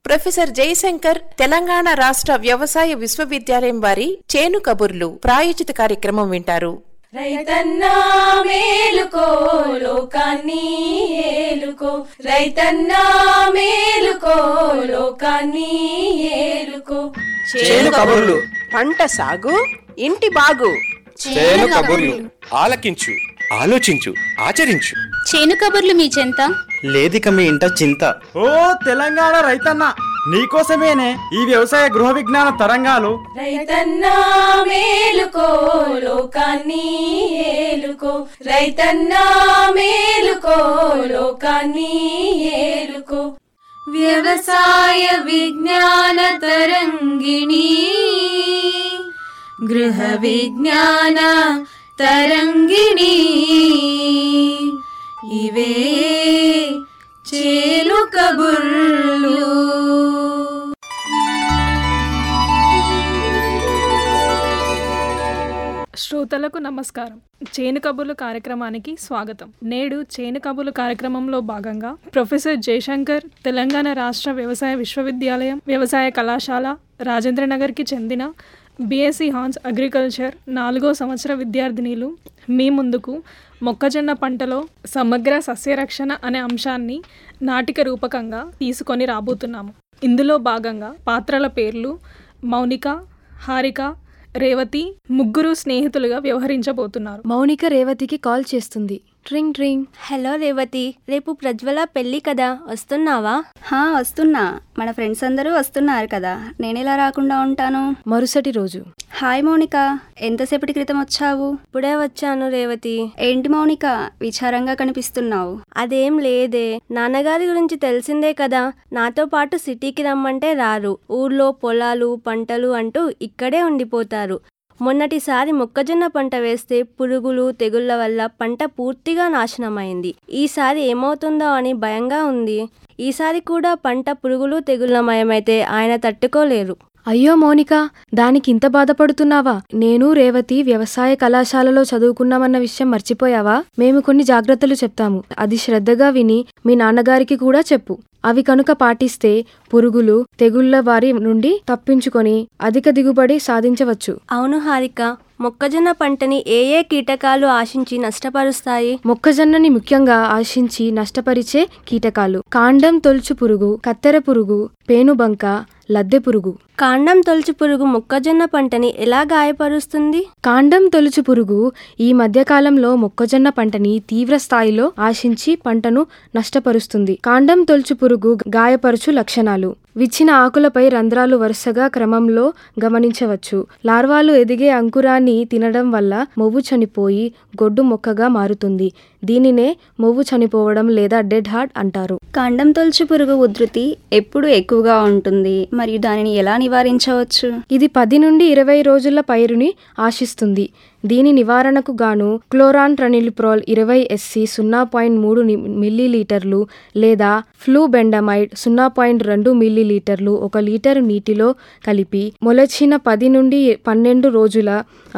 Professor Jayashankar Telangana రాష్ట్ర వ్యవసాయ విశ్వవిద్యాలయం వారి చేను కబుర్లు ప్రాయోజిత కార్యక్రమం వింటారు. రైతన్నా మేలుకో లోకాన్ని ఏలుకో, రైతన్నా మేలుకో లోకాన్ని ఏలుకో. చేను కబుర్లు, పంట సాగు ఇంటి బాగు. చేను కబుర్లు ఆలకించు, ఆలోచించు, ఆచరించు. చేను కబుర్లు మీ చెంత లేదిక మీ ఇంట చింత. ఓ తెలంగాణ రైతన్న, నీకోసమేనే ఈ వ్యవసాయ గృహ విజ్ఞాన తరంగాలు. రైతన్నా మేలుకో లోకాన్ని ఏలుకో, రైతన్నా మేలుకో లోకాన్ని ఏలుకో. వ్యవసాయ విజ్ఞాన తరంగిణి, గృహ విజ్ఞాన తరంగిణి, ఇవే చేను కబుర్లు. శ్రోతలకు నమస్కారం. చేను కబుర్లు కార్యక్రమానికి స్వాగతం. నేడు చేను కబుర్లు కార్యక్రమంలో భాగంగా ప్రొఫెసర్ జయశంకర్ తెలంగాణ రాష్ట్ర వ్యవసాయ విశ్వవిద్యాలయం వ్యవసాయ కళాశాల రాజేంద్రనగర్కి చెందిన బీఎస్సీ హాన్స్ అగ్రికల్చర్ 4వ సంవత్సర విద్యార్థినిలు మీ ముందుకు మొక్కజొన్న పంటలో సమగ్ర సస్యరక్షణ అనే అంశాన్ని నాటిక రూపకంగా తీసుకొని రాబోతున్నాము. ఇందులో భాగంగా పాత్రల పేర్లు మౌనిక, హారిక, రేవతి ముగ్గురు స్నేహితులుగా వ్యవహరించబోతున్నారు. మౌనిక రేవతికి కాల్ చేస్తుంది. ట్రింగ్ ట్రింగ్. హలో రేవతి, రేపు ప్రజ్వల పెళ్ళి కదా, వస్తున్నావా? వస్తున్నా. మన ఫ్రెండ్స్ అందరూ వస్తున్నారు కదా, నేనెలా రాకుండా ఉంటాను? మరుసటి రోజు. హాయ్ మౌనిక, ఎంతసేపటి క్రితం వచ్చావు? ఇప్పుడే వచ్చాను రేవతి. ఏంటి మౌనిక, విచారంగా కనిపిస్తున్నావు? అదేం లేదే, నాన్నగారి గురించి తెలిసిందే కదా, నాతో పాటు సిటీకి రమ్మంటే రారు. ఊర్లో పొలాలు పంటలు అంటూ ఇక్కడే ఉండిపోతారు. మొన్నటిసారి మొక్కజొన్న పంట వేస్తే పురుగులు తెగుళ్ల వల్ల పంట పూర్తిగా నాశనమైంది. ఈసారి ఏమవుతుందో అని భయంగా ఉంది. ఈసారి కూడా పంట పురుగులు తెగుళ్లమయమైతే ఆయన తట్టుకోలేరు. అయ్యో మౌనిక, దానికి ఇంత బాధపడుతున్నావా? నేను రేవతి వ్యవసాయ కళాశాలలో చదువుకున్నామన్న విషయం మర్చిపోయావా? మేము కొన్ని జాగ్రత్తలు చెప్తాము, అది శ్రద్ధగా విని మీ నాన్నగారికి కూడా చెప్పు. అవి కనుక పాటిస్తే పురుగులు తెగుళ్ల బారి నుండి తప్పించుకొని అధిక దిగుబడి సాధించవచ్చు. అవును హారిక, మొక్కజొన్న పంటని ఏ ఏ కీటకాలు ఆశించి నష్టపరుస్తాయి? మొక్కజొన్నని ముఖ్యంగా ఆశించి నష్టపరిచే కీటకాలు కాండం తొలుచు పురుగు, కత్తెర పురుగు, పేనుబంక, లద్దె పురుగు. కాండం తొలుచు పురుగు మొక్కజొన్న పంటని ఎలా గాయపరుస్తుంది? కాండం తొలుచు పురుగు ఈ మధ్యకాలంలో మొక్కజొన్న పంటని తీవ్ర స్థాయిలో ఆశించి పంటను నష్టపరుస్తుంది. కాండం తొలుచు పురుగు గాయపరుచు లక్షణాలు: విచ్చిన ఆకులపై రంధ్రాలు వరుసగా క్రమంలో గమనించవచ్చు. లార్వాలు ఎదిగే అంకురాన్ని తినడం వల్ల మొవ్వు చనిపోయి గొడ్డు మొక్కగా మారుతుంది. దీనినే మొవ్వు చనిపోవడం లేదా డెడ్ హార్ట్ అంటారు. కాండం తొలుచు పురుగు ఉధృతి ఎప్పుడు ఎక్కువగా ఉంటుంది మరియు దానిని ఎలా నివారించవచ్చు? ఇది 10 నుండి 20 రోజుల పైరుని ఆశిస్తుంది. దీని నివారణకు గాను క్లోరాంట్రనిలిప్రోల్ 20 SC 0.3 మిల్లీలీటర్లు లేదా ఫ్లూబెండమైడ్ 0.2 మిల్లీలీటర్లు 1 లీటరు నీటిలో కలిపి మొలచిన 10 నుండి 12 రోజుల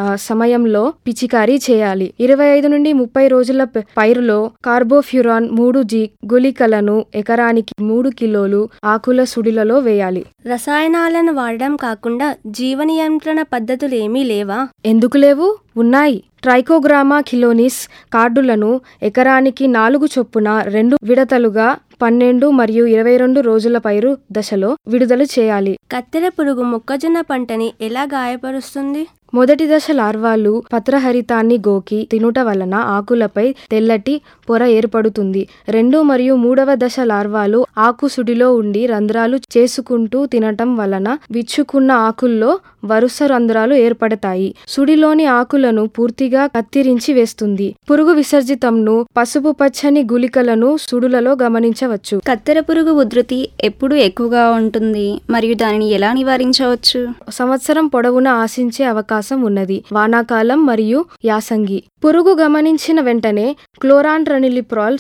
సమయంలో పిచికారీ చేయాలి. 25 నుండి 30 రోజుల పైరులో కార్బోఫ్యూరాన్ 3G గుళికలను ఎకరానికి 3 కిలోలు ఆకుల సుడిలలో వేయాలి. రసాయనాలను వాడడం కాకుండా జీవ నియంత్రణ పద్ధతులు ఏమీ లేవా? ఎందుకు లేవు? ఉన్నాయి. ట్రైకోగ్రామా కిలోనిస్ కార్డులను ఎకరానికి 4 చొప్పున 2 విడతలుగా 12 మరియు 22 రోజుల పైరు దశలో విడుదల చేయాలి. కత్తెర పురుగు మొక్కజొన్న పంటని ఎలా గాయపరుస్తుంది? మొదటి దశ లార్వాలు పత్రహరితాన్ని గోకి తినుట వలన ఆకులపై తెల్లటి పొర ఏర్పడుతుంది. 2 మరియు 3వ దశ లార్వాలు ఆకు సుడిలో ఉండి రంధ్రాలు చేసుకుంటూ తినటం వలన విచ్చుకున్న ఆకుల్లో వరుస రంధ్రాలు ఏర్పడతాయి. సుడిలోని ఆకులను పూర్తిగా కత్తిరించి వేస్తుంది. పురుగు విసర్జితంను పసుపు పచ్చని గుళికలను సుడులలో గమనించవచ్చు. కత్తెర పురుగు ఉధృతి ఎప్పుడు ఎక్కువగా ఉంటుంది మరియు దానిని ఎలా నివారించవచ్చు? సంవత్సరం పొడవునా ఆశించే అవకాశం ఉన్నది. వానాకాలం మరియు యాసంగి పురుగు గమనించిన వెంటనే క్లోరాంట్రనిలిప్రాల్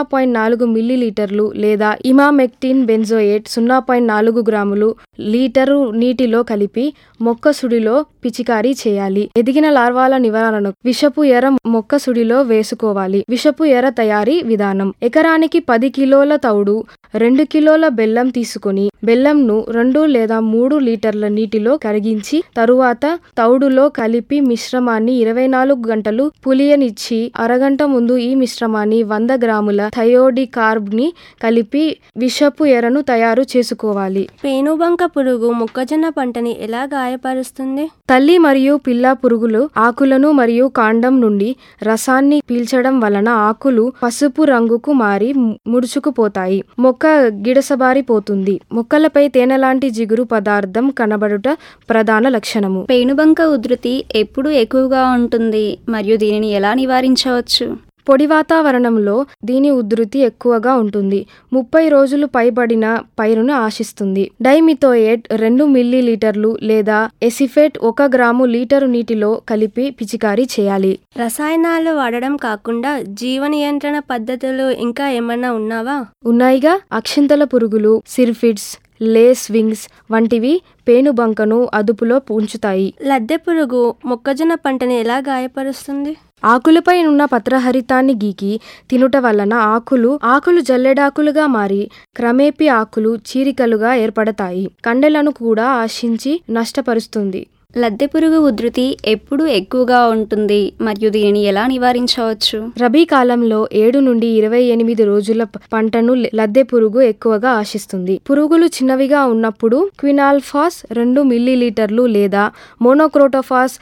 0.4 మిల్లీలీటర్లు లేదా ఇమామెక్టిన్ బెంజోయేట్ 0.4 గ్రాములు లీటరు నీటిలో కలిపి మొక్క సుడిలో పిచికారీ చేయాలి. ఎదిగిన లార్వాల నివారణకు విషపు ఎర మొక్క సుడిలో వేసుకోవాలి. విషపు ఎర తయారీ విధానం: ఎకరానికి 10 కిలోల తౌడు, 2 కిలోల బెల్లం తీసుకుని బెల్లంను 2 లేదా 3 లీటర్ల నీటిలో కరిగించి తరువాత తౌడులో కలిపి మిశ్రమాన్ని 24 గంటలు పులియనిచ్చి అరగంట ముందు ఈ మిశ్రమాన్ని 100 గ్రాముల థయోడికార్బ్ ని కలిపి విషపు ఎరను తయారు చేసుకోవాలి. పేనుబంక పురుగు మొక్కజొన్న పంటని ఎలా గాయపరుస్తుంది? తల్లి మరియు పిల్ల పురుగులు ఆకులను మరియు కాండం నుండి రసాన్ని పీల్చడం వలన ఆకులు పసుపు రంగుకు మారి ముడుచుకుపోతాయి. మొక్క గిడసబారిపోతుంది. మొక్కలపై తేనెలాంటి జిగురు పదార్థం కనబడుట ప్రధాన లక్షణము. పేనుబంక ఉధృతి ఎప్పుడు ఎక్కువగా ఉంటుంది మరియు దీనిని ఎలా నివారించవచ్చు? పొడి వాతావరణంలో దీని ఉధృతి ఎక్కువగా ఉంటుంది. 30 రోజులు పైబడిన పైరును ఆశిస్తుంది. డైమిథోయేట్ 2 మిల్లీలీటర్లు లేదా ఎసిఫేట్ 1 గ్రాము లీటరు నీటిలో కలిపి పిచికారీ చేయాలి. రసాయనాలు వాడడం కాకుండా జీవ నియంత్రణ పద్ధతులు ఇంకా ఏమన్నా ఉన్నావా? ఉన్నాయిగా. అక్షింతల పురుగులు, సిర్ఫిడ్స్, లేస్ వింగ్స్ వంటివి పేనుబంకను అదుపులో ఉంచుతాయి. లద్దె పురుగు మొక్కజొన్న పంటని ఎలా గాయపరుస్తుంది? ఆకులపై ఉన్న పత్రహరితాన్ని గీకి తినుట వలన ఆకులు జల్లెడాకులుగా మారి క్రమేపీ ఆకులు చీరికలుగా ఏర్పడతాయి. కండెలను కూడా ఆశించి నష్టపరుస్తుంది. లద్దె పురుగు ఉధృతి ఎప్పుడు ఎక్కువగా ఉంటుంది మరియు దీనిని ఎలా నివారించవచ్చు? రబీ కాలంలో 7 నుండి 28 రోజుల పంటను లద్దె పురుగు ఎక్కువగా ఆశిస్తుంది. పురుగులు చిన్నవిగా ఉన్నప్పుడు క్వినాల్ఫాస్ 2 మిల్లీలీటర్లు లేదా మోనోక్రోటోఫాస్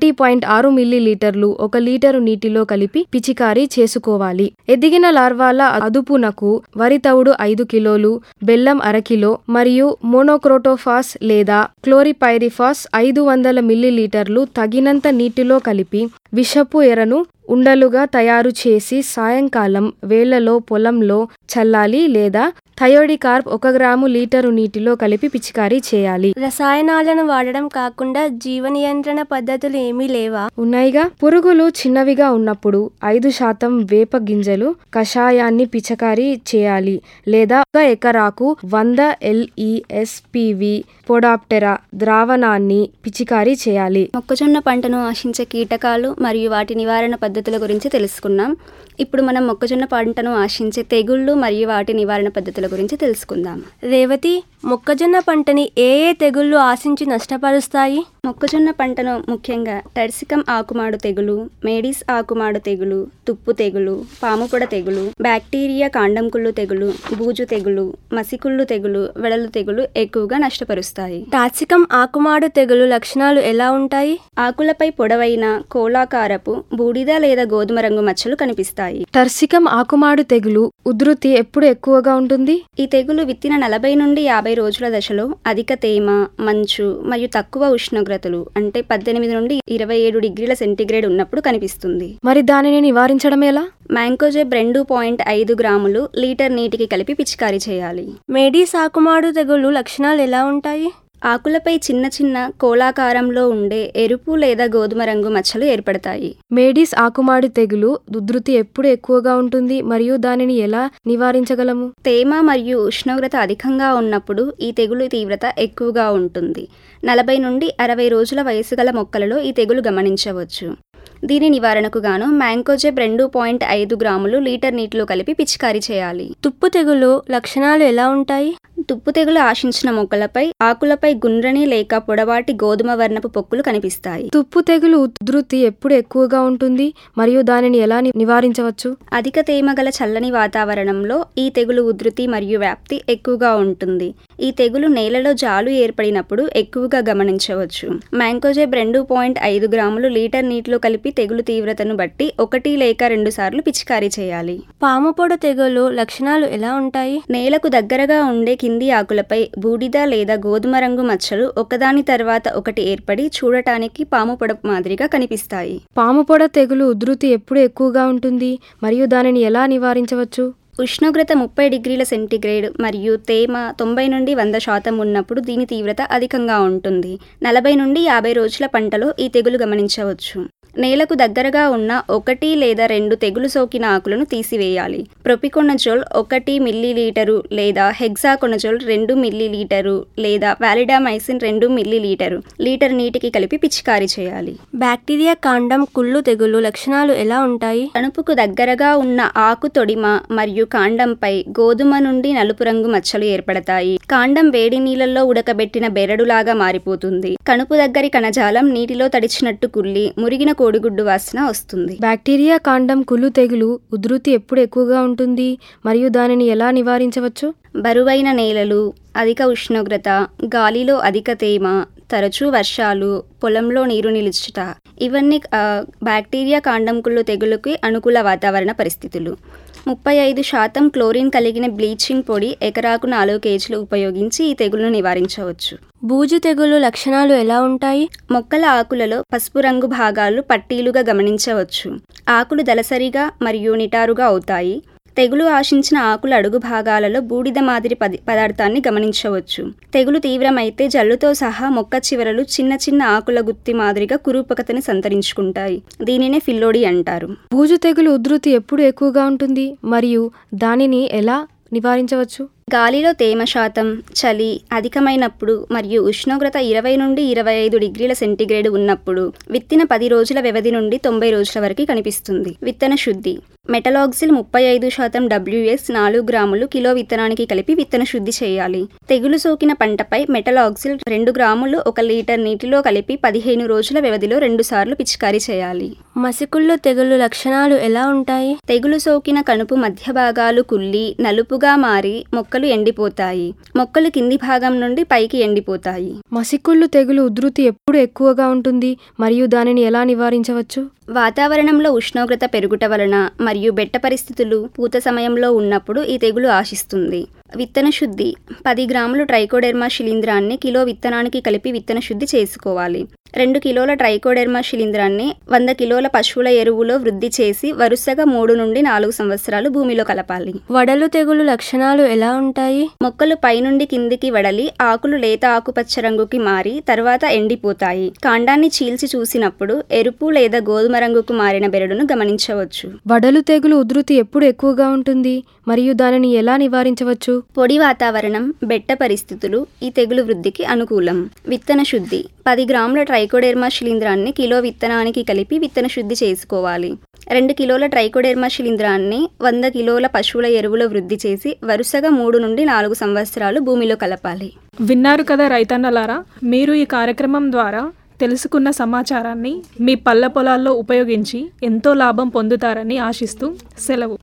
1.6 మిల్లీలీటర్లు 1 లీటరు నీటిలో కలిపి పిచికారీ చేసుకోవాలి. ఎదిగిన లార్వాల అదుపునకు వరి తవుడు 5 కిలోలు, బెల్లం అరకిలో మరియు మోనోక్రోటోఫాస్ లేదా క్లోరిపైరిఫాస్ 500 మిల్లీలీటర్లు తగినంత నీటిలో కలిపి విషపు ఎరను ఉండలుగా తయారు చేసి సాయంకాలం వేళలో పొలంలో చల్లాలి లేదా థయోడికార్బ్ 1 గ్రాము లీటరు నీటిలో కలిపి పిచికారీ చేయాలి. రసాయనాలను వాడడం కాకుండా జీవ నియంత్రణ పద్ధతులు ఏమీ లేవా? ఉన్నాయిగా. పురుగులు చిన్నవిగా ఉన్నప్పుడు 5% వేప గింజలు కషాయాన్ని పిచికారీ చేయాలి లేదా 1 ఎకరాకు 100 LESPV పోడాప్టెరా ద్రావణాన్ని పిచికారీ చేయాలి. మొక్కజొన్న పంటను ఆశించే కీటకాలు మరియు వాటి నివారణ పద్ధతుల గురించి తెలుసుకున్నాం. ఇప్పుడు మనం మొక్కజొన్న పంటను ఆశించే తెగుళ్ళు మరియు వాటి నివారణ పద్ధతుల గురించి తెలుసుకుందాం. రేవతి, మొక్కజొన్న పంటని ఏ తెగుళ్ళు ఆశించి నష్టపరుస్తాయి? మొక్కజొన్న పంటను ముఖ్యంగా టర్సికం ఆకుమాడు తెగులు, మేడిస్ ఆకుమాడు తెగులు, తుప్పు తెగులు, పాముపొడ తెగులు, బ్యాక్టీరియా కాండం కుళ్ళు తెగులు, బూజు తెగులు, మసికుళ్ళు తెగులు, వెడలు తెగులు ఎక్కువగా నష్టపరుస్తాయి. టార్సికం ఆకుమాడు తెగులు లక్షణాలు ఎలా ఉంటాయి? ఆకులపై పొడవైన కోలాకారపు బూడిద లేదా గోధుమ రంగు మచ్చలు కనిపిస్తాయి. టర్సికం ఆకుమాడు తెగులు ఉధృతి ఎప్పుడు ఎక్కువగా ఉంటుంది? ఈ తెగులు విత్తిన 40 నుండి 50 రోజుల దశలో అధిక తేమ, మంచు మరియు తక్కువ ఉష్ణోగ్రతలు అంటే 18 నుండి 27 డిగ్రీల సెంటీగ్రేడ్ ఉన్నప్పుడు కనిపిస్తుంది. మరి దానిని నివారించడం ఎలా? మ్యాంకోజెబ్ 2.5 గ్రాములు లీటర్ నీటికి కలిపి పిచికారీ చేయాలి. మేడీస్ ఆకుమాడు తెగులు లక్షణాలు ఎలా ఉంటాయి? ఆకులపై చిన్న చిన్న కోలాకారంలో ఉండే ఎరుపు లేదా గోధుమ రంగు మచ్చలు ఏర్పడతాయి. మేడీస్ ఆకుమాడి తెగులు ఉధృతి ఎప్పుడు ఎక్కువగా ఉంటుంది మరియు దానిని ఎలా నివారించగలము? తేమ మరియు ఉష్ణోగ్రత అధికంగా ఉన్నప్పుడు ఈ తెగులు తీవ్రత ఎక్కువగా ఉంటుంది. 40 నుండి 60 రోజుల వయసు గల మొక్కలలో ఈ తెగులు గమనించవచ్చు. దీని నివారణకు గాను మ్యాంకోజెబ్ 2.5 గ్రాములు లీటర్ నీటిలో కలిపి పిచికారీ చేయాలి. తుప్పు తెగులు లక్షణాలు ఎలా ఉంటాయి? తుప్పు తెగులు ఆశించిన మొక్కలపై ఆకులపై గుండ్రని లేక పొడవాటి గోధుమ వర్ణపు పొక్కులు కనిపిస్తాయి. తుప్పు తెగులు ఉధృతి ఎప్పుడు ఎక్కువగా ఉంటుంది మరియు దానిని ఎలా నివారించవచ్చు? అధిక తేమ గల చల్లని వాతావరణంలో ఈ తెగులు ఉధృతి మరియు వ్యాప్తి ఎక్కువగా ఉంటుంది. ఈ తెగులు నేలలో జాలు ఏర్పడినప్పుడు ఎక్కువగా గమనించవచ్చు. మ్యాంకోజెబ్ 2.5 గ్రాములు లీటర్ నీటిలో కలిపి తెగులు తీవ్రతను బట్టి 1 లేక 2 సార్లు పిచికారీ చేయాలి. పాముపొడ తెగులు లక్షణాలు ఎలా ఉంటాయి? నేలకు దగ్గరగా ఉండే కింది ఆకులపై బూడిద లేదా గోధుమ రంగు మచ్చలు ఒకదాని తర్వాత ఒకటి ఏర్పడి చూడటానికి పాముపొడ మాదిరిగా కనిపిస్తాయి. పాముపొడ తెగులు ఉధృతి ఎప్పుడు ఎక్కువగా ఉంటుంది మరియు దానిని ఎలా నివారించవచ్చు? ఉష్ణోగ్రత 30 డిగ్రీల సెంటీగ్రేడ్ మరియు తేమ 90 నుండి 100% ఉన్నప్పుడు దీని తీవ్రత అధికంగా ఉంటుంది. 40 నుండి 50 రోజుల పంటలో ఈ తెగులు గమనించవచ్చు. నేలకు దగ్గరగా ఉన్న 1 లేదా 2 తెగులు సోకిన ఆకులను తీసివేయాలి. ప్రొపికొనజోల్ 1 మిల్లీలీటరు లేదా హెక్సాకొనజోల్ 2 మిల్లీలీటరు లేదా వాలిడామైసిన్ 2 మిల్లీలీటరు లీటర్ నీటికి కలిపి పిచికారీ చేయాలి. బ్యాక్టీరియా కాండం కుళ్ళు తెగులు లక్షణాలు ఎలా ఉంటాయి? కణుపుకు దగ్గరగా ఉన్న ఆకు తొడిమ మరియు కాండంపై గోధుమ నుండి నలుపు రంగు మచ్చలు ఏర్పడతాయి. కాండం వేడి నీళ్ళల్లో ఉడకబెట్టిన బెరడులాగా మారిపోతుంది. కణుపు దగ్గరి కణజాలం నీటిలో తడిచినట్టు కుళ్ళి మురిగిన కోడిగుడ్డు వాసన వస్తుంది. బ్యాక్టీరియా కాండం కుళ్ళు తెగులు ఉధృతి ఎప్పుడు ఎక్కువగా ఉంటుంది మరియు దానిని ఎలా నివారించవచ్చు? బరువైన నేలలు, అధిక ఉష్ణోగ్రత, గాలిలో అధిక తేమ, తరచూ వర్షాలు, పొలంలో నీరు నిలుచుట ఇవన్నీ బ్యాక్టీరియా కాండం కుళ్ళు తెగులుకి అనుకూల వాతావరణ పరిస్థితులు. 35% క్లోరిన్ కలిగిన బ్లీచింగ్ పొడి ఎకరాకు 4 kg ఉపయోగించి ఈ తెగులును నివారించవచ్చు. బూజు తెగులు లక్షణాలు ఎలా ఉంటాయి? మొక్కల ఆకులలో పసుపు రంగు భాగాలు పట్టీలుగా గమనించవచ్చు. ఆకులు దళసరిగా మరియు నిటారుగా అవుతాయి. తెగులు ఆశించిన ఆకుల అడుగు భాగాలలో బూడిద మాదిరి పదార్థాన్ని గమనించవచ్చు. తెగులు తీవ్రమైతే జల్లుతో సహా మొక్క చివరలు చిన్న చిన్న ఆకుల గుత్తి మాదిరిగా కురూపకతని సంతరించుకుంటాయి. దీనినే ఫిల్లోడి అంటారు. బూజు తెగులు ఉధృతి ఎప్పుడు ఎక్కువగా ఉంటుంది మరియు దానిని ఎలా నివారించవచ్చు? గాలిలో తేమ శాతం, చలి అధికమైనప్పుడు మరియు ఉష్ణోగ్రత 20 నుండి 25 డిగ్రీల సెంటీగ్రేడ్ ఉన్నప్పుడు విత్తిన 10 రోజుల వ్యవధి నుండి 90 రోజుల వరకు కనిపిస్తుంది. విత్తన శుద్ధి. మెటలాక్సిల్ 35% WS 4 గ్రాములు కిలో విత్తనానికి కలిపి విత్తన శుద్ధి చేయాలి. తెగులు సోకిన పంటపై మెటలాక్సిల్ 2 గ్రాములు 1 లీటర్ నీటిలో కలిపి 15 రోజుల వ్యవధిలో 2 సార్లు పిచికారీ చేయాలి. మసికుళ్ళు తెగులు లక్షణాలు ఎలా ఉంటాయి? తెగులు సోకిన కణుపు మధ్య భాగాలు కుళ్ళి నలుపుగా మారి మొక్కలు ఎండిపోతాయి. మొక్కలు కింది భాగం నుండి పైకి ఎండిపోతాయి. మసికుళ్ళు తెగులు ఉధృతి ఎప్పుడు ఎక్కువగా ఉంటుంది మరియు దానిని ఎలా నివారించవచ్చు? వాతావరణంలో ఉష్ణోగ్రత పెరుగుట వలన మరియు బెట్ట పరిస్థితులు పూత సమయంలో ఉన్నప్పుడు ఈ తెగులు ఆశిస్తుంది. విత్తన శుద్ధి. 10 గ్రాములు ట్రైకోడెర్మా శిలీంధ్రాన్ని కిలో విత్తనానికి కలిపి విత్తన శుద్ధి చేసుకోవాలి. 2 కిలోల ట్రైకోడెర్మా శిలీంధ్రాన్ని 100 కిలోల పశువుల ఎరువులో వృద్ధి చేసి వరుసగా 3 నుండి 4 సంవత్సరాలు భూమిలో కలపాలి. వడలు తెగులు లక్షణాలు ఎలా ఉంటాయి? మొక్కలు పైనుండి కిందికి వడలి ఆకులు లేత ఆకుపచ్చ రంగుకి మారి తర్వాత ఎండిపోతాయి. కాండాన్ని చీల్చి చూసినప్పుడు ఎరుపు లేదా గోధుమ రంగుకు మారిన బెరడును గమనించవచ్చు. వడలు తెగులు ఉధృతి ఎప్పుడు ఎక్కువగా ఉంటుంది మరియు దానిని ఎలా నివారించవచ్చు? పొడి వాతావరణం, బెట్ట పరిస్థితులు ఈ తెగులు వృద్ధికి అనుకూలం. విత్తన శుద్ధి. 10 గ్రాముల ట్రైకోడెర్మా శిలీంధ్రాన్ని కిలో విత్తనానికి కలిపి విత్తన శుద్ధి చేసుకోవాలి. 2 కిలోల ట్రైకోడెర్మా శిలీంధ్రాన్ని 100 కిలోల పశువుల ఎరువులో వృద్ధి చేసి వరుసగా 3 నుండి 4 సంవత్సరాలు భూమిలో కలపాలి. విన్నారు కదా రైతన్నలారా, మీరు ఈ కార్యక్రమం ద్వారా తెలుసుకున్న సమాచారాన్ని మీ పళ్ళ పొలాల్లో ఉపయోగించి ఎంతో లాభం పొందుతారని ఆశిస్తూ సెలవు.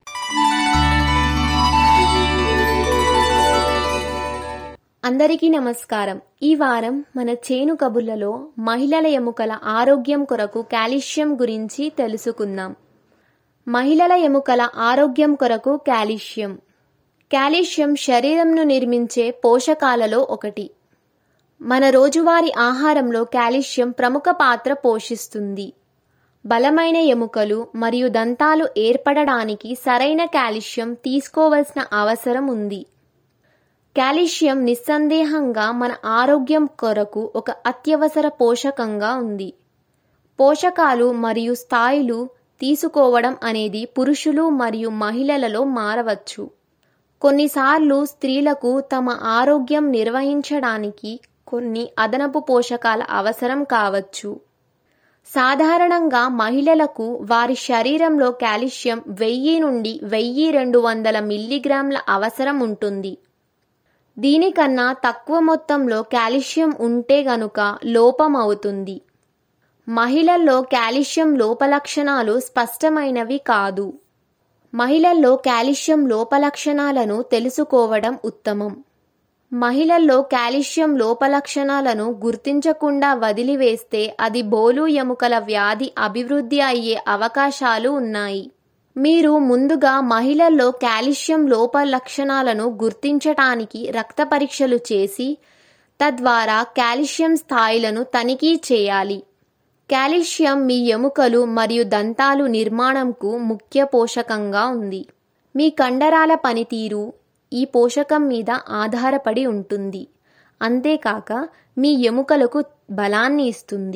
అందరికీ నమస్కారం. ఈ వారం మన చేను కబుర్లలో మహిళల ఎముకల ఆరోగ్యం కొరకు కాల్షియం గురించి తెలుసుకుందాం. మహిళల ఎముకల ఆరోగ్యం కొరకు కాల్షియం. కాల్షియం శరీరంను నిర్మించే పోషకాలలో ఒకటి. మన రోజువారీ ఆహారంలో కాల్షియం ప్రముఖ పాత్ర పోషిస్తుంది. బలమైన ఎముకలు మరియు దంతాలు ఏర్పడడానికి సరైన కాల్షియం తీసుకోవాల్సిన అవసరం ఉంది. కాల్షియం నిస్సందేహంగా మన ఆరోగ్యం కొరకు ఒక అత్యవసర పోషకంగా ఉంది. పోషకాలు మరియు స్థాయిలు తీసుకోవడం అనేది పురుషులు మరియు మహిళలలో మారవచ్చు. కొన్నిసార్లు స్త్రీలకు తమ ఆరోగ్యం నిర్వహించడానికి కొన్ని అదనపు పోషకాల అవసరం కావచ్చు. సాధారణంగా మహిళలకు వారి శరీరంలో కాల్షియం 1000 నుండి 1200 మిల్లీగ్రాముల అవసరం ఉంటుంది. దీనికన్నా తక్కువ మొత్తంలో కాల్షియం ఉంటే గనుక లోపం అవుతుంది. మహిళల్లో కాల్షియం లోపలక్షణాలు స్పష్టమైనవి కాదు. మహిళల్లో కాల్షియం లోపలక్షణాలను తెలుసుకోవడం ఉత్తమం. మహిళల్లో కాల్షియం లోపలక్షణాలను గుర్తించకుండా వదిలివేస్తే అది బోలు ఎముకల వ్యాధి అభివృద్ధి అయ్యే అవకాశాలు ఉన్నాయి. మీరు ముందుగా మహిళల్లో కాల్షియం లోప లక్షణాలను గుర్తించటానికి రక్త పరీక్షలు చేసి తద్వారా కాల్షియం స్థాయిలను తనిఖీ చేయాలి. కాల్షియం మీ ఎముకలు మరియు దంతాలు నిర్మాణంకు ముఖ్య పోషకంగా ఉంది. మీ కండరాల పనితీరు ఈ పోషకం మీద ఆధారపడి ఉంటుంది. అంతేకాక మీ ఎముకలకు బలాన్ని ఇస్తుంది.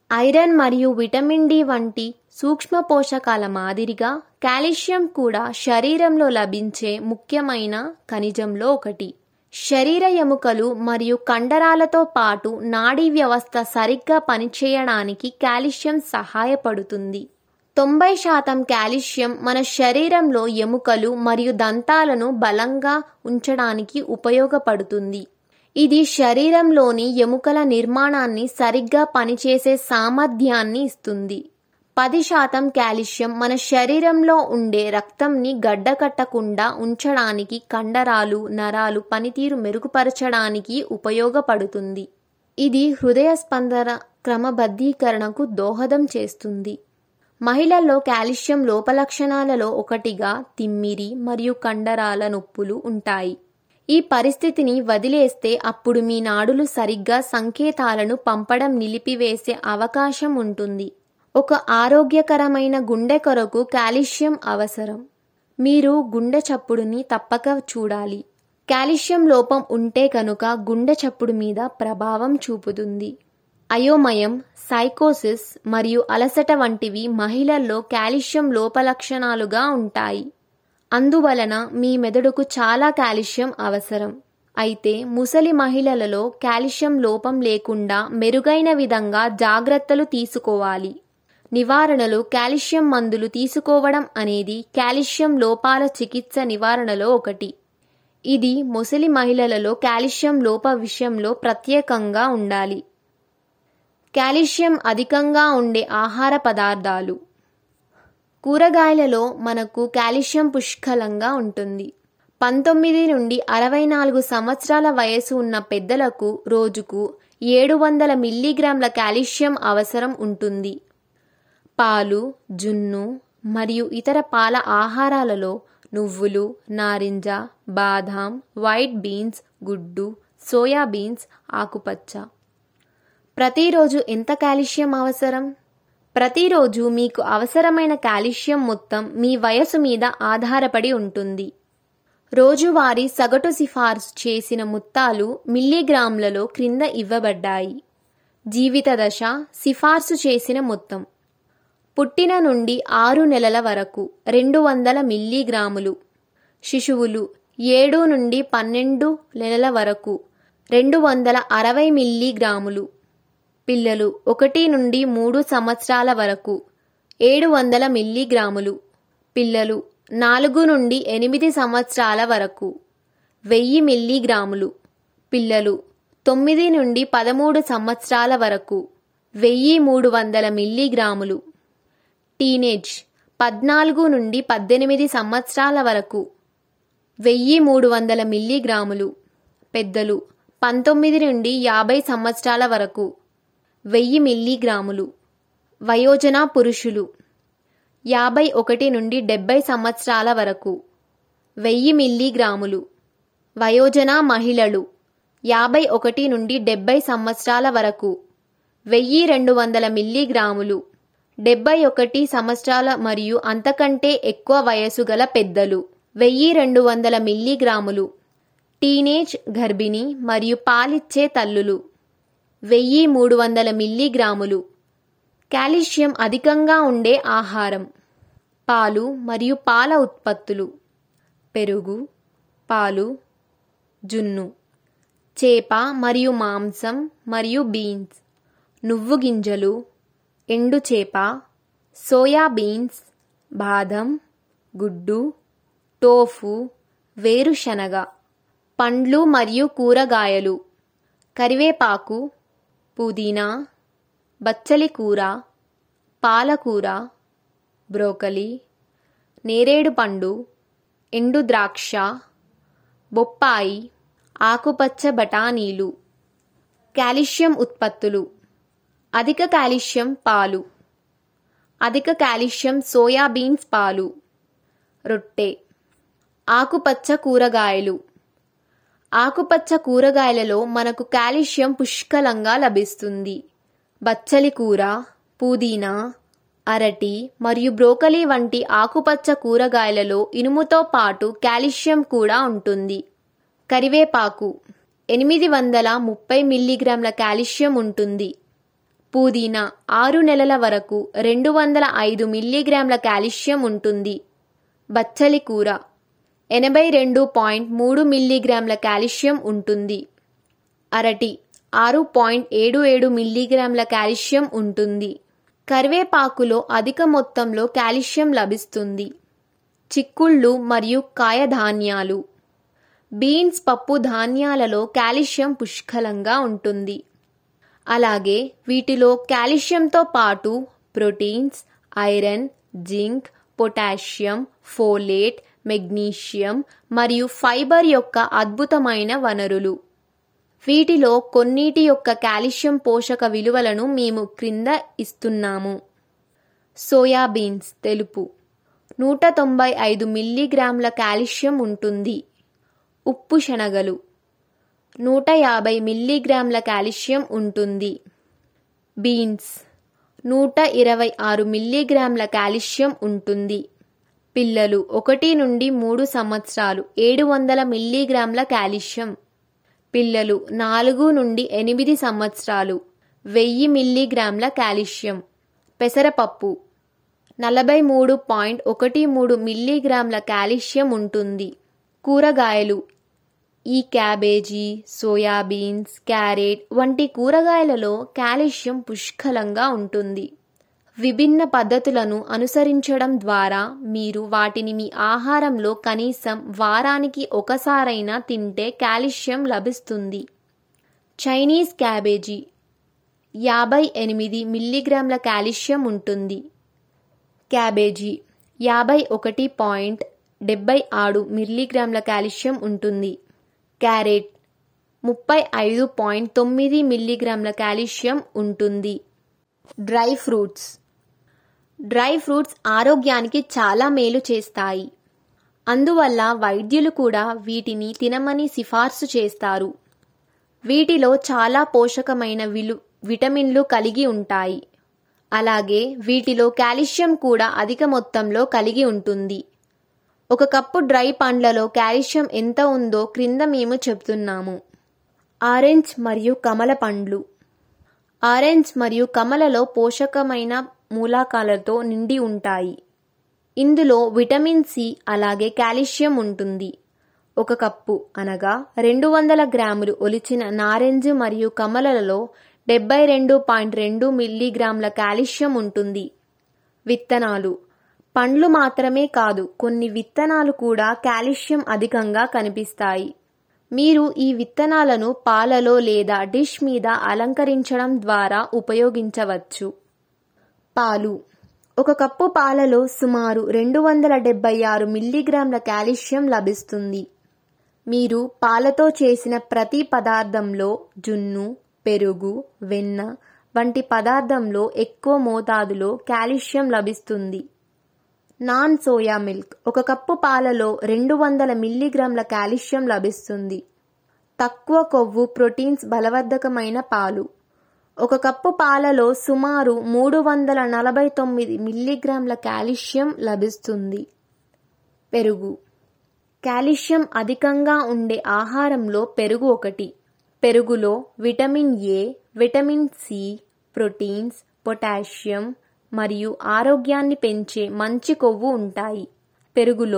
ఐరన్ మరియు విటమిన్ డి వంటి సూక్ష్మ పోషకాల మాదిరిగా కాల్షియం కూడా శరీరంలో లభించే ముఖ్యమైన ఖనిజంలో ఒకటి. శరీర ఎముకలు మరియు కండరాలతో పాటు నాడీ వ్యవస్థ సరిగ్గా పనిచేయడానికి కాల్షియం సహాయపడుతుంది. 90% కాల్షియం మన శరీరంలో ఎముకలు మరియు దంతాలను బలంగా ఉంచడానికి ఉపయోగపడుతుంది. ఇది శరీరంలోని ఎముకల నిర్మాణాన్ని సరిగ్గా పనిచేసే సామర్థ్యాన్ని ఇస్తుంది. 10% కాల్షియం మన శరీరంలో ఉండే రక్తంని గడ్డకట్టకుండా ఉంచడానికి, కండరాలు, నరాలు పనితీరు మెరుగుపరచడానికి ఉపయోగపడుతుంది. ఇది హృదయ స్పందన క్రమబద్ధీకరణకు దోహదం చేస్తుంది. మహిళల్లో కాల్షియం లోపలక్షణాలలో ఒకటిగా తిమ్మిరి మరియు కండరాల నొప్పులు ఉంటాయి. ఈ పరిస్థితిని వదిలేస్తే అప్పుడు మీ నాడులు సరిగ్గా సంకేతాలను పంపడం నిలిపివేసే అవకాశం ఉంటుంది. ఒక ఆరోగ్యకరమైన గుండె కొరకు కాల్షియం అవసరం. మీరు గుండె చప్పుడుని తప్పక చూడాలి. కాల్షియం లోపం ఉంటే కనుక గుండె చప్పుడు మీద ప్రభావం చూపుతుంది. అయోమయం, సైకోసిస్ మరియు అలసట వంటివి మహిళల్లో కాల్షియం లోపలక్షణాలుగా ఉంటాయి. అందువలన మీ మెదడుకు చాలా కాల్షియం అవసరం. అయితే ముసలి మహిళలలో కాల్షియం లోపం లేకుండా మెరుగైన విధంగా జాగ్రత్తలు తీసుకోవాలి. నివారణలు కాల్షియం మందులు తీసుకోవడం అనేది కాల్షియం లోపాల చికిత్స నివారణలో ఒకటి. ఇది ముసలి మహిళలలో కాల్షియం లోప విషయంలో ప్రత్యేకంగా ఉండాలి. కాల్షియం అధికంగా ఉండే ఆహార పదార్థాలు. కూరగాయలలో మనకు కాల్షియం పుష్కలంగా ఉంటుంది. 19 నుండి 64 సంవత్సరాల వయసు ఉన్న పెద్దలకు రోజుకు 700 మిల్లీగ్రాముల కాల్షియం అవసరం ఉంటుంది. పాలు, జున్ను మరియు ఇతర పాల ఆహారాలలో నువ్వులు, నారింజ, బాదాం, వైట్ బీన్స్, గుడ్డు, సోయా బీన్స్, ఆకుపచ్చ. ప్రతిరోజు ఎంత కాల్షియం అవసరం? ప్రతిరోజు మీకు అవసరమైన కాల్షియం మొత్తం మీ వయసు మీద ఆధారపడి ఉంటుంది. రోజువారీ సగటు సిఫార్సు చేసిన మొత్తాలు మిల్లీగ్రాములలో క్రింద ఇవ్వబడ్డాయి. జీవిత దశ సిఫార్సు చేసిన మొత్తం: పుట్టిన నుండి 6 నెలల వరకు 200 మిల్లీగ్రాములు, శిశువులు 7 నుండి 12 నెలల వరకు 260 మిల్లీగ్రాములు, పిల్లలు 1 నుండి 3 సంవత్సరాల వరకు 700 మిల్లీగ్రాములు, పిల్లలు 4 నుండి 8 సంవత్సరాల వరకు 1000 మిల్లీగ్రాములు, పిల్లలు 9 నుండి 13 సంవత్సరాల వరకు 1300 మిల్లీగ్రాములు, టీనేజ్ 14 నుండి 18 సంవత్సరాల వరకు 1300 మిల్లీగ్రాములు, పెద్దలు 19 నుండి 50 సంవత్సరాల వరకు 1000 మిల్లీగ్రాములు, వయోజన పురుషులు 51 నుండి 70 సంవత్సరాల వరకు 1000 మిల్లీగ్రాములు, వయోజన మహిళలు 51 నుండి 70 సంవత్సరాల వరకు 1200 మిల్లీగ్రాములు, 71 సంవత్సరాల మరియు అంతకంటే ఎక్కువ వయసు గల పెద్దలు 1200 మిల్లీగ్రాములు, టీనేజ్ గర్భిణి మరియు పాలిచ్చే తల్లులు 1300 మిల్లీగ్రాములు. కాల్షియం అధికంగా ఉండే ఆహారం: పాలు మరియు పాల ఉత్పత్తులు, పెరుగు, పాలు, జున్ను, చేప మరియు మాంసం మరియు బీన్స్, నువ్వు గింజలు, ఎండు చేప, సోయా బీన్స్, బాదం, గుడ్డు, టోఫు, వేరుశనగ, పండ్లు మరియు కూరగాయలు, కరివేపాకు, పుదీనా, బచ్చలి కూర, పాలకూర, బ్రోకలి, నేరేడు పండు, ఎండు ద్రాక్ష, బొప్పాయి, ఆకుపచ్చ బఠానీలు. కాల్షియం ఉత్పత్తులు: అధిక కాల్షియం పాలు, అధిక కాల్షియం సోయా బీన్స్ పాలు, రొట్టె, ఆకుపచ్చ కూరగాయలు. ఆకుపచ్చ కూరగాయలలో మనకు కాల్షియం పుష్కలంగా లభిస్తుంది. బచ్చలి కూర, పుదీనా, అరటి మరియు బ్రోకలీ వంటి ఆకుపచ్చ కూరగాయలలో ఇనుముతో పాటు కాల్షియం కూడా ఉంటుంది. కరివేపాకు 830 మిల్లీగ్రాముల కాల్షియం ఉంటుంది. పుదీనా 6 నెలల వరకు 205 మిల్లీగ్రాముల కాల్షియం ఉంటుంది. బచ్చలి కూర 82.3 మిల్లీగ్రాముల కాల్షియం ఉంటుంది. అరటి 6.77 మిల్లీగ్రాముల కాల్షియం ఉంటుంది. కరివేపాకులో అధిక మొత్తంలో కాల్షియం లభిస్తుంది. చిక్కుళ్ళు మరియు కాయధాన్యాలు బీన్స్ పప్పు ధాన్యాలలో కాల్షియం పుష్కలంగా ఉంటుంది. అలాగే వీటిలో కాల్షియంతో పాటు proteins, iron, zinc, potassium, folate, magnesium మరియు ఫైబర్ యొక్క అద్భుతమైన వనరులు. వీటిలో కొన్నిటి యొక్క కాల్షియం పోషక విలువలను మేము క్రింద ఇస్తున్నాము. సోయాబీన్స్ తెలుపు 195 మిల్లీగ్రాముల కాల్షియం ఉంటుంది. ఉప్పు శనగలు 150 మిల్లీగ్రాముల కాల్షియం ఉంటుంది. బీన్స్ 126 మిల్లీగ్రాముల కాల్షియం ఉంటుంది. పిల్లలు 1 నుండి 3 సంవత్సరాలు 700 మిల్లీగ్రాముల కాల్షియం. పిల్లలు 4 నుండి 8 సంవత్సరాలు 1000 మిల్లీగ్రాముల కాల్షియం. పెసరపప్పు 43.13 మిల్లీగ్రాముల కాల్షియం ఉంటుంది. కూరగాయలు ఈ క్యాబేజీ, సోయాబీన్స్, క్యారెట్ వంటి కూరగాయలలో కాల్షియం పుష్కలంగా ఉంటుంది. విభిన్న పద్ధతులను అనుసరించడం ద్వారా మీరు వాటిని మీ ఆహారంలో కనీసం వారానికి ఒకసారైనా తింటే కాల్షియం లభిస్తుంది. చైనీస్ క్యాబేజీ 58 మిల్లీగ్రాముల కాల్షియం ఉంటుంది. క్యాబేజీ 51.76 మిల్లీగ్రాముల కాల్షియం ఉంటుంది. క్యారెట్ 35.9 మిల్లీగ్రాముల కాల్షియం ఉంటుంది. డ్రై ఫ్రూట్స్ ఆరోగ్యానికి చాలా మేలు చేస్తాయి. అందువల్ల వైద్యులు కూడా వీటిని తినమని సిఫార్సు చేస్తారు. వీటిలో చాలా పోషకమైన విటమిన్లు కలిగి ఉంటాయి. అలాగే వీటిలో కాల్షియం కూడా అధిక మొత్తంలో కలిగి ఉంటుంది. 1 కప్పు డ్రై పండ్లలో కాల్షియం ఎంత ఉందో క్రింద మేము చెప్తున్నాము. ఆరెంజ్ మరియు కమల పండ్లు. ఆరెంజ్ మరియు కమలలో పోషకమైన మూలకాలతో నిండి ఉంటాయి. ఇందులో విటమిన్ సి అలాగే కాల్షియం ఉంటుంది. 1 కప్పు అనగా 200 గ్రాములు ఒలిచిన నారెంజ్ మరియు కమలలో 72.2 మిల్లీగ్రాముల కాల్షియం ఉంటుంది. విత్తనాలు పండ్లు మాత్రమే కాదు, కొన్ని విత్తనాలు కూడా కాల్షియం అధికంగా కనిపిస్తాయి. మీరు ఈ విత్తనాలను పాలలో లేదా డిష్ మీద అలంకరించడం ద్వారా ఉపయోగించవచ్చు. పాలు 1 కప్పు పాలలో సుమారు 276 మిల్లీగ్రాముల కాల్షియం లభిస్తుంది. మీరు పాలతో చేసిన ప్రతి పదార్థంలో జున్ను, పెరుగు, వెన్న వంటి పదార్థంలో ఎక్కువ మోతాదులో కాల్షియం లభిస్తుంది. నాన్ సోయా మిల్క్ 1 కప్పు పాలలో 200 మిల్లీగ్రాముల కాల్షియం లభిస్తుంది. తక్కువ కొవ్వు ప్రోటీన్స్ బలవర్ధకమైన పాలు 1 కప్పు పాలలో సుమారు 349 మిల్లీగ్రాముల కాల్షియం లభిస్తుంది. పెరుగు కాల్షియం అధికంగా ఉండే ఆహారంలో పెరుగు ఒకటి. పెరుగులో vitamin A, vitamin C, proteins, potassium మరియు ఆరోగ్యాన్ని పెంచే మంచి కొవ్వు ఉంటాయి. పెరుగులో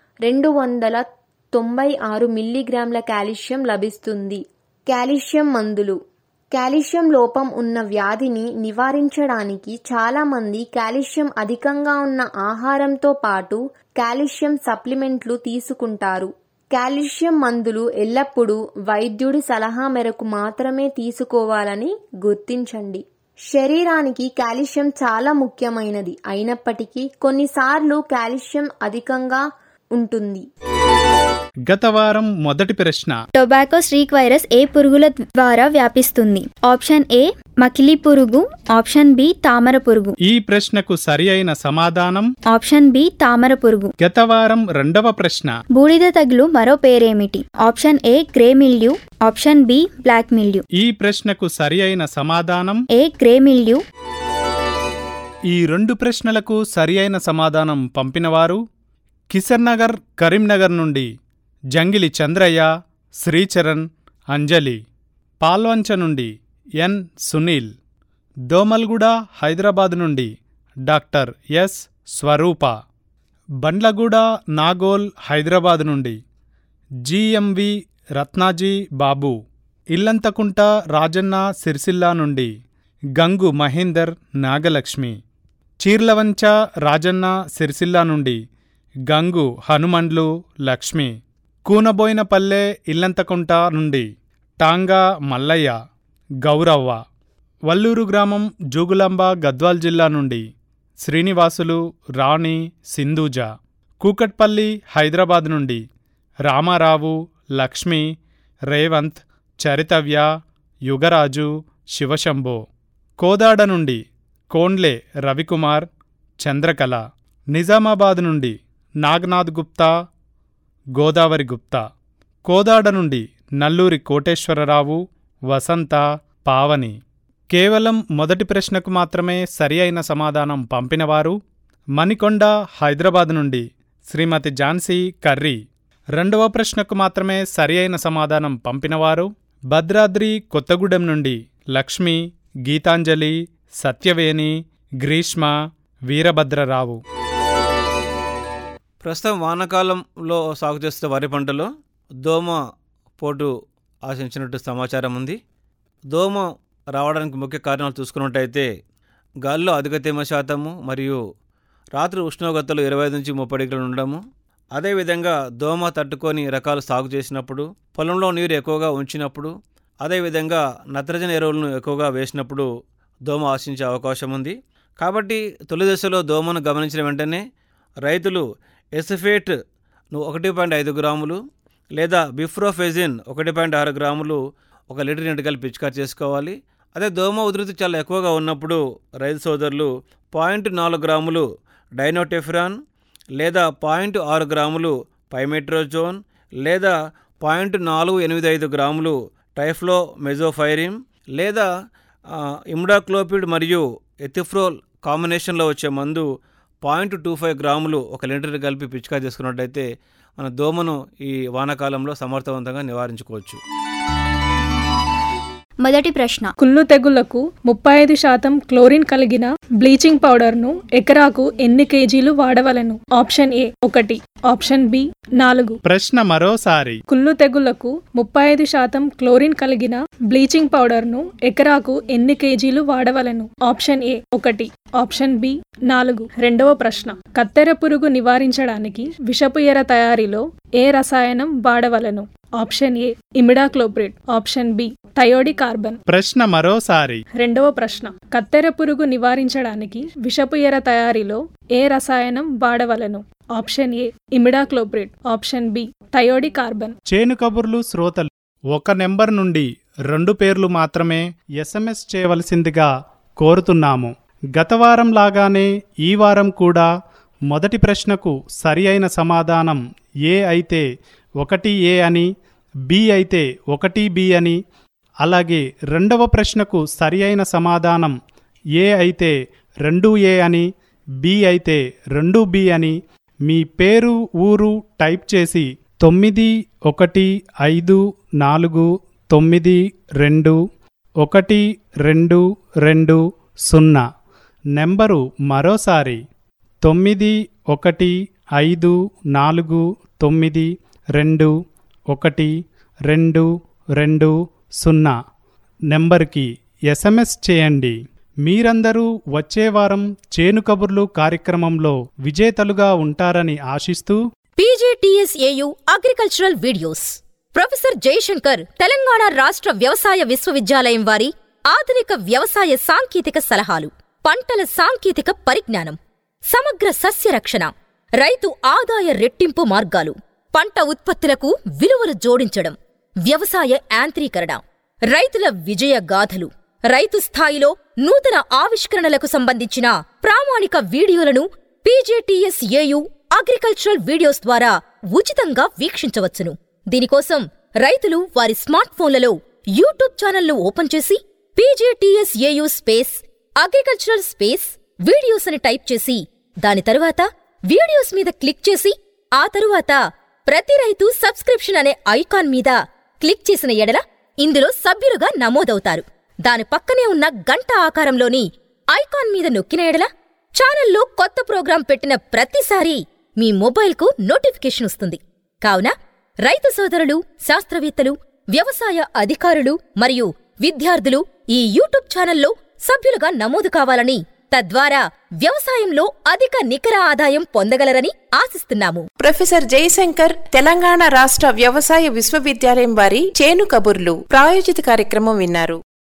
296 మిల్లీగ్రాముల కాల్షియం లభిస్తుంది. కాల్షియం మందులు కాల్షియం లోపం ఉన్న వ్యాధిని నివారించడానికి చాలామంది కాల్షియం అధికంగా ఉన్న ఆహారంతో పాటు కాల్షియం సప్లిమెంట్లు తీసుకుంటారు. కాల్షియం మందులు ఎల్లప్పుడూ వైద్యుడి సలహా మేరకు మాత్రమే తీసుకోవాలని గుర్తించండి. శరీరానికి కాల్షియం చాలా ముఖ్యమైనది అయినప్పటికీ కొన్నిసార్లు కాల్షియం అధికంగా ఉంటుంది. గత వారం మొదటి ప్రశ్న, టొబాకో స్ట్రీక్ వైరస్ ఏ పురుగుల ద్వారా వ్యాపిస్తుంది? ఆప్షన్ ఏ మకిలి పురుగు, ఆప్షన్ బి తామర పురుగు. ఈ ప్రశ్నకు సరి అయిన సమాధానం ఆప్షన్ బి తామర పురుగు. గత వారం రెండవ ప్రశ్న, బూడిద తెగులు మరో పేరేమిటి? Option A grey mildew, option B black mildew. ఈ ప్రశ్నకు సరి అయిన సమాధానం ఏ గ్రే మిల్యూ. ఈ 2 ప్రశ్నలకు సరి అయిన సమాధానం పంపినవారు కిసర్ నగర్, కరీంనగర్ నుండి జంగిలి చంద్రయ్య, శ్రీచరణ్, అంజలి. పాల్వంచ నుండి ఎన్ సునీల్, దోమల్గూడ హైదరాబాద్ నుండి డాక్టర్ ఎస్ స్వరూప. బండ్లగూడ నాగోల్ హైదరాబాద్ నుండి జిఎంవి రత్నాజీ బాబు. ఇల్లంతకుంట రాజన్న సిరిసిల్ల నుండి గంగు మహేందర్ నాగలక్ష్మి. చీర్లవంచ రాజన్న సిరిసిల్ల నుండి గంగు హనుమండ్లు లక్ష్మి. కూనబోయినపల్లె ఇల్లంతకుంట నుండి టాంగా మల్లయ్య గౌరవ్వ. వల్లూరు గ్రామం జూగులాంబ గద్వాల్ జిల్లా నుండి శ్రీనివాసులు రాణి సింధూజ. కూకట్పల్లి హైదరాబాద్ నుండి రామారావు లక్ష్మి రేవంత్ చరితవ్య యుగరాజు శివశంభో. కోదాడ నుండి కోండ్లే రవికుమార్ చంద్రకళ. నిజామాబాద్ నుండి నాగనాథ్ గుప్తా గోదావరి గుప్తా. కోదాడ నుండి నల్లూరి కోటేశ్వరరావు వసంత పావని. కేవలం మొదటి ప్రశ్నకు మాత్రమే సరి అయిన సమాధానం పంపినవారు మణికొండ హైదరాబాద్ నుండి శ్రీమతి ఝాన్సీ కర్రీ. రెండవ ప్రశ్నకు మాత్రమే సరి అయిన సమాధానం పంపినవారు భద్రాద్రి కొత్తగూడెం నుండి లక్ష్మి గీతాంజలి సత్యవేణి గ్రీష్మ వీరభద్రరావు. ప్రస్తుతం వానాకాలంలో సాగు చేస్తున్న వరి పంటలో దోమ పోటు ఆశించినట్టు సమాచారం ఉంది. దోమ రావడానికి ముఖ్య కారణాలు చూసుకున్నట్టయితే గాలిలో అధిక తేమ శాతము మరియు రాత్రి ఉష్ణోగ్రతలు 25 నుంచి 30 డిగ్రీలు ఉండడము. అదేవిధంగా దోమ తట్టుకొని రకాలు సాగు చేసినప్పుడు, పొలంలో నీరు ఎక్కువగా ఉంచినప్పుడు, అదేవిధంగా నత్రజని ఎరువులను ఎక్కువగా వేసినప్పుడు దోమ ఆశించే అవకాశం ఉంది. కాబట్టి తొలి దశలో దోమను గమనించిన వెంటనే రైతులు ఎసిఫేట్ 1.5 గ్రాములు లేదా బిఫ్రోఫెజిన్ 1.6 గ్రాములు 1 లీటర్ నీటి కలిపి పిచికారి చేసుకోవాలి. అదే దోమ ఉధృతి చాలా ఎక్కువగా ఉన్నప్పుడు రైతు సోదరులు 0.4 గ్రాములు డైనోటెఫ్రాన్ లేదా 0.6 గ్రాములు పైమెట్రోజోన్ లేదా 0.485 గ్రాములు టైఫ్లో మెజోఫైరిమ్ లేదా ఇమ్డాక్లోపిడ్ మరియు ఎథిఫ్రోల్ కాంబినేషన్లో వచ్చే మందు 0.25 గ్రాములు 1 లీటర్ కలిపి పిచికారి చేసుకున్నట్టయితే మన దోమను ఈ వానాకాలంలో సమర్థవంతంగా నివారించుకోవచ్చు. మొదటి ప్రశ్న, కుళ్ళు తెగుళ్లకు 35% క్లోరిన్ కలిగిన బ్లీచింగ్ పౌడర్ను ఎకరాకు ఎన్ని కేజీలు వాడవలెను? Option A 1, option B 4. ప్రశ్న మరోసారి. కుళ్ళు తెగుళ్లకు 35% క్లోరిన్ కలిగిన బ్లీచింగ్ పౌడర్ను ఎకరాకు ఎన్ని కేజీలు వాడవలెను? Option A 1, option B 4. రెండవ ప్రశ్న, కత్తెర పురుగు నివారించడానికి విషపు ఎర తయారీలో ఏ రసాయనం వాడవలెను? Option A imidacloprid, option B thiodicarb. ప్రశ్న మరోసారి. రెండవ ప్రశ్న, కత్తెర పురుగు నివారించడానికి విషపు ఎర తయారీలో ఏ రసాయనం వాడవలెను? Option A imidacloprid, option B thiodicarb. చేను కబుర్లు శ్రోతలు 1 నెంబర్ నుండి 2 పేర్లు మాత్రమే SMS చేయవలసిందిగా కోరుతున్నాము. గత వారం లాగానే ఈ వారం కూడా మొదటి ప్రశ్నకు సరి అయిన సమాధానం ఏ అయితే 1A అని, బి అయితే 1B అని, అలాగే రెండవ ప్రశ్నకు సరి అయిన సమాధానం ఏ అయితే 2A అని, బి అయితే 2B అని మీ పేరు ఊరు టైప్ చేసి 9154921220 నెంబరు మరోసారి 9154921220 నెంబర్కి SMS చేయండి. మీరందరూ వచ్చే వారం చేను కబుర్లు కార్యక్రమంలో విజేతలుగా ఉంటారని ఆశిస్తూ PGTSAU agricultural videos professor Jayashankar Telangana రాష్ట్ర వ్యవసాయ విశ్వవిద్యాలయం వారి ఆధునిక వ్యవసాయ సాంకేతిక సలహాలు, పంటల సాంకేతిక పరిజ్ఞానం, సమగ్ర సస్య రక్షణ, రైతు ఆదాయ రెట్టింపు మార్గాలు, పంట ఉత్పత్తులకు విలువలు జోడించడం, వ్యవసాయ యాంత్రీకరణ, రైతుల విజయ గాథలు, రైతు స్థాయిలో నూతన ఆవిష్కరణలకు సంబంధించిన ప్రామాణిక వీడియోలను PGTSAU అగ్రికల్చరల్ వీడియోస్ ద్వారా ఉచితంగా వీక్షించవచ్చును. దీనికోసం రైతులు వారి స్మార్ట్ ఫోన్లలో యూట్యూబ్ ఛానల్ను ఓపెన్ చేసి PGTSAU అగ్రికల్చరల్ వీడియోస్ అని టైప్ చేసి దాని తరువాత వీడియోస్ మీద క్లిక్ చేసి ఆ తరువాత ప్రతి రైతు సబ్స్క్రిప్షన్ అనే ఐకాన్ మీద క్లిక్ చేసిన ఎడల ఇందులో సభ్యులుగా నమోదవుతారు. దాని పక్కనే ఉన్న గంట ఆకారంలోని ఐకాన్ మీద నొక్కిన ఎడల ఛానల్లో కొత్త ప్రోగ్రాం పెట్టిన ప్రతిసారీ మీ మొబైల్కు నోటిఫికేషన్ వస్తుంది. కావున రైతు సోదరులు, శాస్త్రవేత్తలు, వ్యవసాయ అధికారులు మరియు విద్యార్థులు ఈ యూట్యూబ్ ఛానల్లో సభ్యులుగా నమోదు కావాలని, తద్వారా వ్యవసాయంలో అధిక నికర ఆదాయం పొందగలరని ఆశిస్తున్నాము. ప్రొఫెసర్ జయశంకర్ తెలంగాణ రాష్ట్ర వ్యవసాయ విశ్వవిద్యాలయం వారి చేను కబుర్లు ప్రాయోజిత కార్యక్రమం విన్నారు.